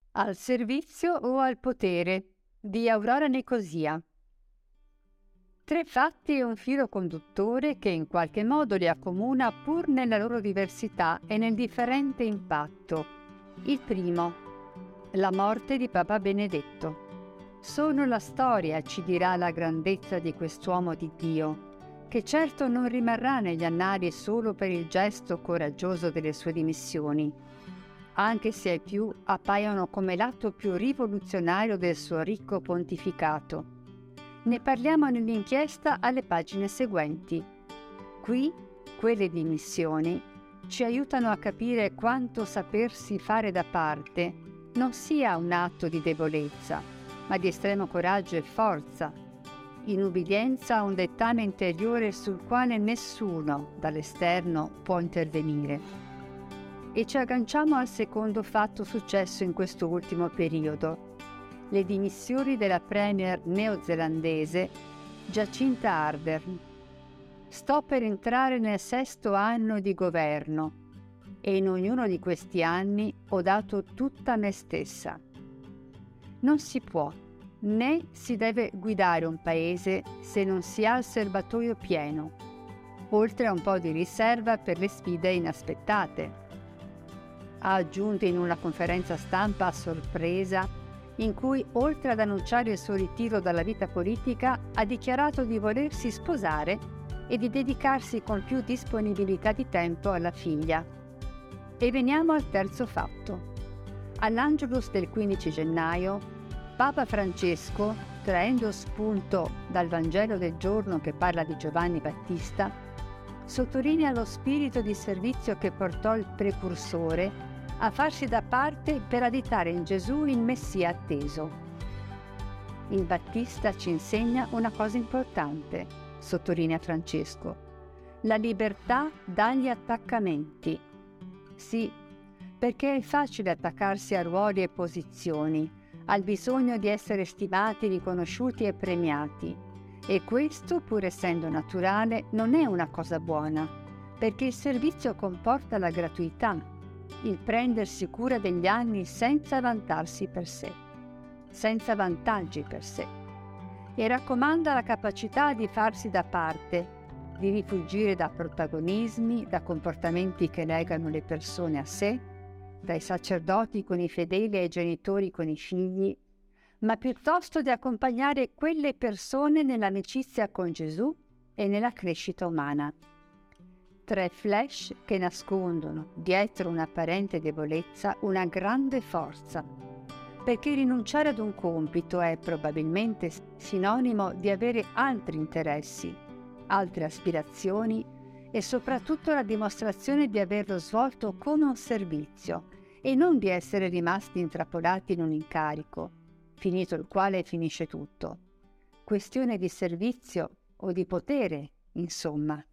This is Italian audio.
Al servizio o al potere di Aurora Nicosia. 3 fatti e un filo conduttore che in qualche modo li accomuna pur nella loro diversità e nel differente impatto. Il primo, la morte di Papa Benedetto. Solo la storia ci dirà la grandezza di quest'uomo di Dio, che certo non rimarrà negli annali solo per il gesto coraggioso delle sue dimissioni, anche se ai più appaiono come l'atto più rivoluzionario del suo ricco pontificato. Ne parliamo nell'inchiesta alle pagine seguenti. Qui, quelle dimissioni ci aiutano a capire quanto sapersi fare da parte non sia un atto di debolezza, ma di estremo coraggio e forza, in ubbidienza a un dettame interiore sul quale nessuno dall'esterno può intervenire. E ci agganciamo al secondo fatto successo in questo ultimo periodo, le dimissioni della premier neozelandese Jacinda Ardern. Sto per entrare nel 6° anno di governo e in ognuno di questi anni ho dato tutta me stessa. Non si può né si deve guidare un paese se non si ha il serbatoio pieno, oltre a un po' di riserva per le sfide inaspettate. Ha aggiunto in una conferenza stampa a sorpresa in cui, oltre ad annunciare il suo ritiro dalla vita politica, ha dichiarato di volersi sposare e di dedicarsi con più disponibilità di tempo alla figlia. E veniamo al terzo fatto. All'Angelus del 15 gennaio, Papa Francesco, traendo spunto dal Vangelo del giorno che parla di Giovanni Battista, sottolinea lo spirito di servizio che portò il precursore a farsi da parte per additare in Gesù il Messia atteso. Il Battista ci insegna una cosa importante, sottolinea Francesco: la libertà dagli attaccamenti. Sì, perché è facile attaccarsi a ruoli e posizioni, al bisogno di essere stimati, riconosciuti e premiati. E questo, pur essendo naturale, non è una cosa buona, perché il servizio comporta la gratuità, il prendersi cura degli anni senza vantarsi per sé, senza vantaggi per sé, e raccomanda la capacità di farsi da parte, di rifuggire da protagonismi, da comportamenti che legano le persone a sé, dai sacerdoti con i fedeli ai genitori con i figli, ma piuttosto di accompagnare quelle persone nell'amicizia con Gesù e nella crescita umana. 3 flash che nascondono, dietro un'apparente debolezza, una grande forza, perché rinunciare ad un compito è probabilmente sinonimo di avere altri interessi, altre aspirazioni e soprattutto la dimostrazione di averlo svolto come un servizio e non di essere rimasti intrappolati in un incarico, finito il quale finisce tutto. Questione di servizio o di potere, insomma.